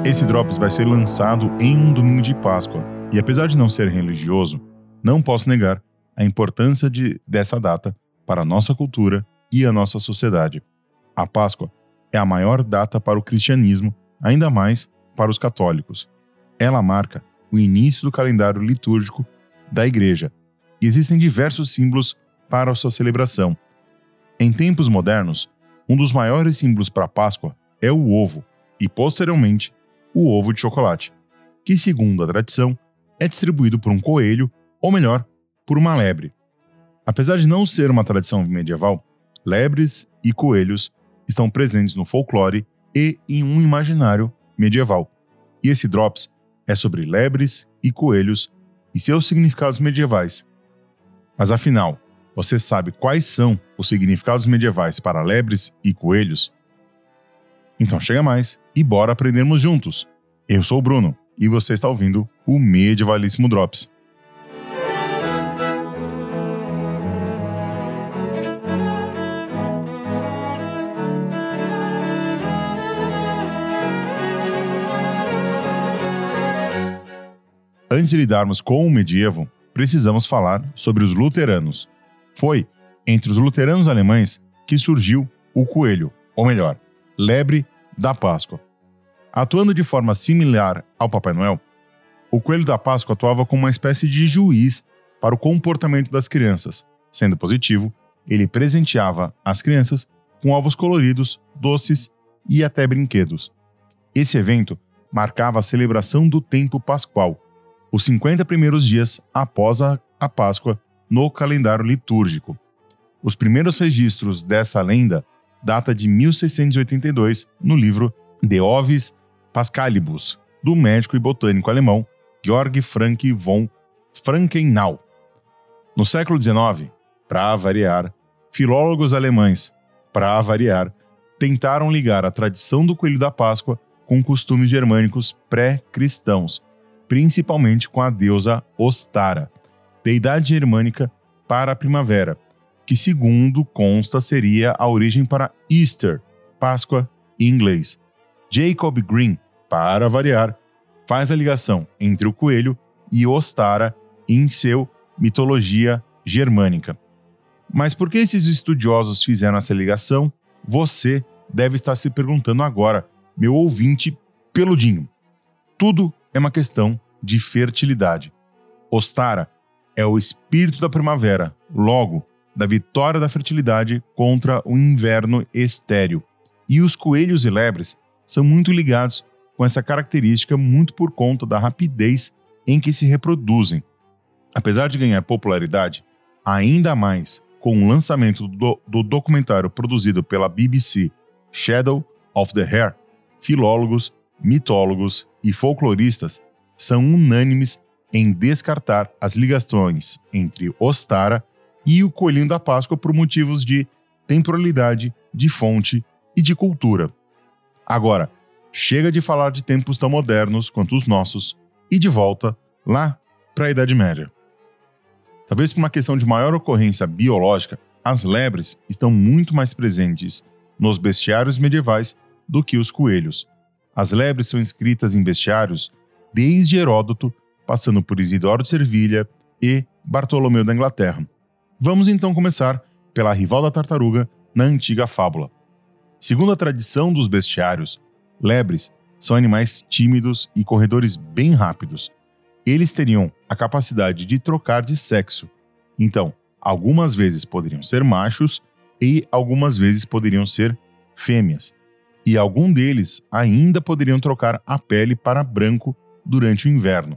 Esse Drops vai ser lançado em um domingo de Páscoa, e apesar de não ser religioso, não posso negar a importância dessa data para a nossa cultura e a nossa sociedade. A Páscoa é a maior data para o cristianismo, ainda mais para os católicos. Ela marca o início do calendário litúrgico da Igreja, e existem diversos símbolos para a sua celebração. Em tempos modernos, um dos maiores símbolos para a Páscoa é o ovo, e posteriormente, o ovo de chocolate, que, segundo a tradição, é distribuído por um coelho, ou melhor, por uma lebre. Apesar de não ser uma tradição medieval, lebres e coelhos estão presentes no folclore e em um imaginário medieval. E esse Drops é sobre lebres e coelhos e seus significados medievais. Mas afinal, você sabe quais são os significados medievais para lebres e coelhos? Então chega mais e bora aprendermos juntos. Eu sou o Bruno e você está ouvindo o Medievalíssimo Drops. Antes de lidarmos com o medievo, precisamos falar sobre os luteranos. Foi entre os luteranos alemães que surgiu o coelho, ou melhor, lebre da Páscoa. Atuando de forma similar ao Papai Noel, o coelho da Páscoa atuava como uma espécie de juiz para o comportamento das crianças. Sendo positivo, ele presenteava as crianças com ovos coloridos, doces e até brinquedos. Esse evento marcava a celebração do tempo pascual, os 50 primeiros dias após a Páscoa no calendário litúrgico. Os primeiros registros dessa lenda data de 1682 no livro De Ovis Paschalibus, do médico e botânico alemão Georg Frank von Frankenau. No século XIX, para variar, filólogos alemães, para variar, tentaram ligar a tradição do coelho da Páscoa com costumes germânicos pré-cristãos, principalmente com a deusa Ostara, deidade germânica para a primavera, que segundo consta seria a origem para Easter, Páscoa em inglês. Jacob Green, para variar, faz a ligação entre o coelho e Ostara em seu mitologia germânica. Mas por que esses estudiosos fizeram essa ligação? Você deve estar se perguntando agora, meu ouvinte peludinho. Tudo é uma questão de fertilidade. Ostara é o espírito da primavera, logo, da vitória da fertilidade contra o inverno estéril. E os coelhos e lebres são muito ligados com essa característica muito por conta da rapidez em que se reproduzem. Apesar de ganhar popularidade, ainda mais com o lançamento do documentário produzido pela BBC Shadow of the Hare, filólogos, mitólogos e folcloristas são unânimes em descartar as ligações entre Ostara e o coelhinho da Páscoa por motivos de temporalidade, de fonte e de cultura. Agora, chega de falar de tempos tão modernos quanto os nossos e de volta lá para a Idade Média. Talvez por uma questão de maior ocorrência biológica, as lebres estão muito mais presentes nos bestiários medievais do que os coelhos. As lebres são escritas em bestiários desde Heródoto, passando por Isidoro de Servilha e Bartolomeu da Inglaterra. Vamos então começar pela rival da tartaruga na antiga fábula. Segundo a tradição dos bestiários, lebres são animais tímidos e corredores bem rápidos. Eles teriam a capacidade de trocar de sexo. Então, algumas vezes poderiam ser machos e algumas vezes poderiam ser fêmeas. E algum deles ainda poderiam trocar a pele para branco durante o inverno.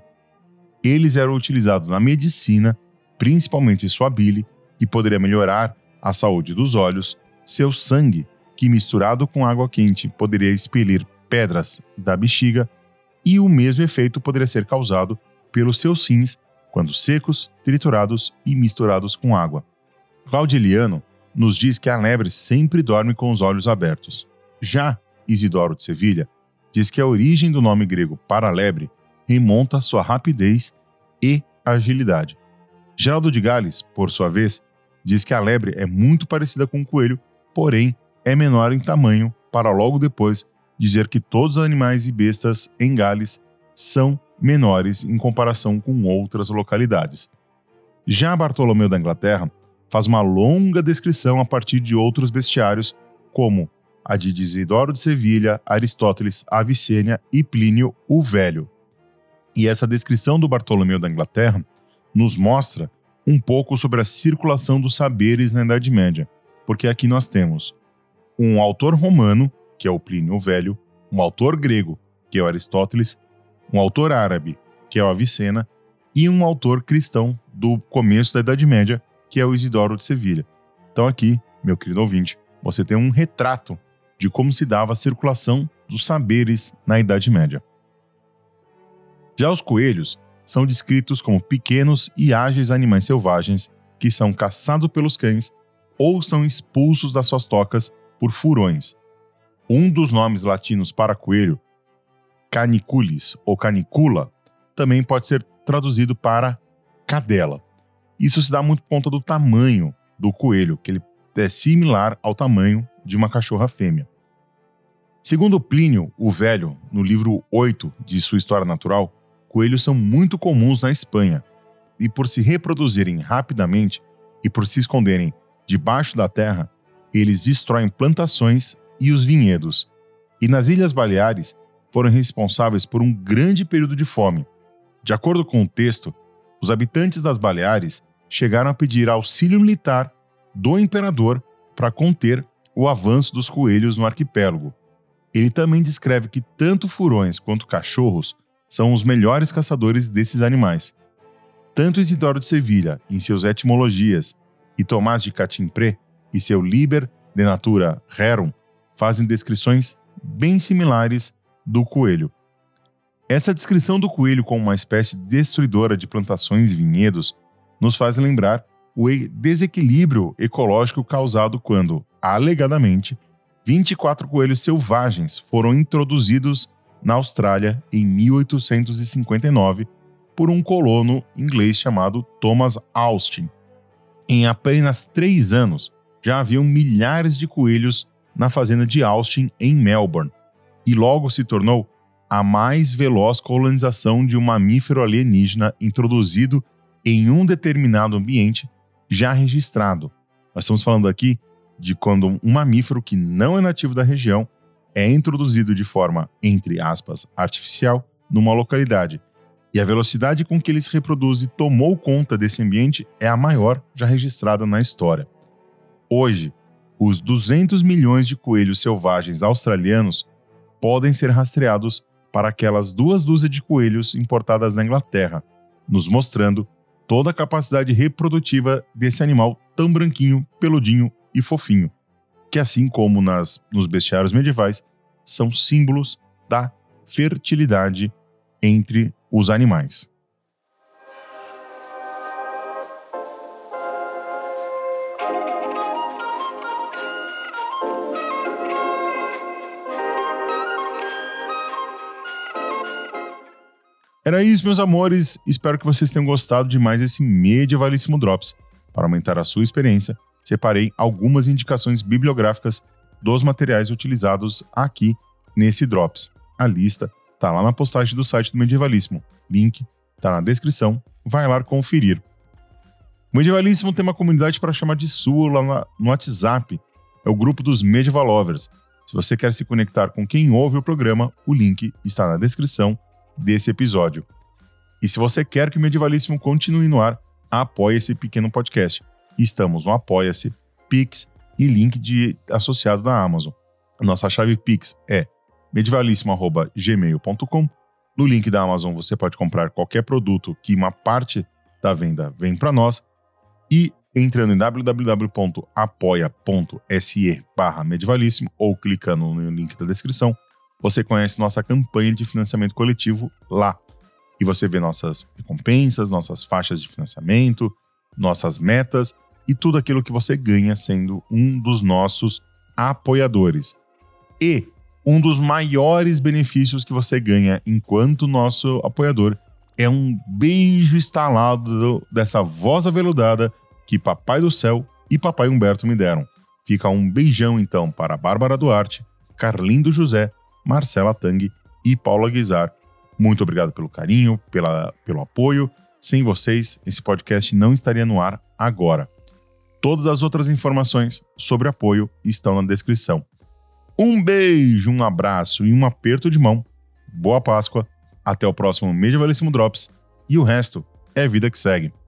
Eles eram utilizados na medicina, principalmente sua bile, que poderia melhorar a saúde dos olhos, seu sangue, que misturado com água quente poderia expelir pedras da bexiga, e o mesmo efeito poderia ser causado pelos seus rins quando secos, triturados e misturados com água. Claudiliano nos diz que a lebre sempre dorme com os olhos abertos. Já Isidoro de Sevilha diz que a origem do nome grego para lebre remonta à sua rapidez e agilidade. Geraldo de Gales, por sua vez, diz que a lebre é muito parecida com o coelho, porém é menor em tamanho para logo depois dizer que todos os animais e bestas em Gales são menores em comparação com outras localidades. Já Bartolomeu da Inglaterra faz uma longa descrição a partir de outros bestiários, como a de Isidoro de Sevilha, Aristóteles, Avicênia e Plínio o Velho. E essa descrição do Bartolomeu da Inglaterra nos mostra um pouco sobre a circulação dos saberes na Idade Média, porque aqui nós temos um autor romano, que é o Plínio o Velho, um autor grego, que é o Aristóteles, um autor árabe, que é o Avicena, e um autor cristão do começo da Idade Média, que é o Isidoro de Sevilha. Então aqui, meu querido ouvinte, você tem um retrato de como se dava a circulação dos saberes na Idade Média. Já os coelhos são descritos como pequenos e ágeis animais selvagens que são caçados pelos cães ou são expulsos das suas tocas por furões. Um dos nomes latinos para coelho, caniculis ou canicula, também pode ser traduzido para cadela. Isso se dá muito por conta do tamanho do coelho, que ele é similar ao tamanho de uma cachorra fêmea. Segundo Plínio o Velho, no livro 8 de sua História Natural, coelhos são muito comuns na Espanha, e por se reproduzirem rapidamente e por se esconderem debaixo da terra, eles destroem plantações e os vinhedos. E nas Ilhas Baleares foram responsáveis por um grande período de fome. De acordo com o texto, os habitantes das Baleares chegaram a pedir auxílio militar do imperador para conter o avanço dos coelhos no arquipélago. Ele também descreve que tanto furões quanto cachorros são os melhores caçadores desses animais. Tanto Isidoro de Sevilha, em seus Etimologias, e Tomás de Catimpré, e seu Liber de Natura Rerum, fazem descrições bem similares do coelho. Essa descrição do coelho como uma espécie destruidora de plantações e vinhedos nos faz lembrar o desequilíbrio ecológico causado quando, alegadamente, 24 coelhos selvagens foram introduzidos na Austrália em 1859 por um colono inglês chamado Thomas Austin. Em apenas 3 anos, já haviam milhares de coelhos na fazenda de Austin, em Melbourne, e logo se tornou a mais veloz colonização de um mamífero alienígena introduzido em um determinado ambiente já registrado. Nós estamos falando aqui de quando um mamífero que não é nativo da região é introduzido de forma, entre aspas, artificial, numa localidade. E a velocidade com que ele se reproduz e tomou conta desse ambiente é a maior já registrada na história. Hoje, os 200 milhões de coelhos selvagens australianos podem ser rastreados para aquelas 2 dúzias de coelhos importadas da Inglaterra, nos mostrando toda a capacidade reprodutiva desse animal tão branquinho, peludinho e fofinho, que assim como nos bestiários medievais, são símbolos da fertilidade entre os animais. Era isso, meus amores. Espero que vocês tenham gostado de mais esse Medievalíssimo Drops. Para aumentar a sua experiência, separei algumas indicações bibliográficas dos materiais utilizados aqui nesse Drops. A lista está lá na postagem do site do Medievalíssimo. Link está na descrição. Vai lá conferir. O Medievalíssimo tem uma comunidade para chamar de sua lá no WhatsApp. É o grupo dos Medieval Lovers. Se você quer se conectar com quem ouve o programa, o link está na descrição desse episódio. E se você quer que o Medievalíssimo continue no ar, apoie esse pequeno podcast. Estamos no Apoia-se, Pix e link associado na Amazon. Nossa chave Pix é medievalíssimo@gmail.com. No link da Amazon você pode comprar qualquer produto que uma parte da venda vem para nós. E entrando em www.apoia.se/medievalíssimo ou clicando no link da descrição, você conhece nossa campanha de financiamento coletivo lá. E você vê nossas recompensas, nossas faixas de financiamento, nossas metas e tudo aquilo que você ganha sendo um dos nossos apoiadores. E um dos maiores benefícios que você ganha enquanto nosso apoiador é um beijo estalado dessa voz aveludada que Papai do Céu e Papai Humberto me deram. Fica um beijão então para Bárbara Duarte, Carlindo José, Marcela Tang e Paula Guizar. Muito obrigado pelo carinho, pelo apoio. Sem vocês, esse podcast não estaria no ar agora. Todas as outras informações sobre apoio estão na descrição. Um beijo, um abraço e um aperto de mão. Boa Páscoa, até o próximo Medievalíssimo Drops e o resto é vida que segue.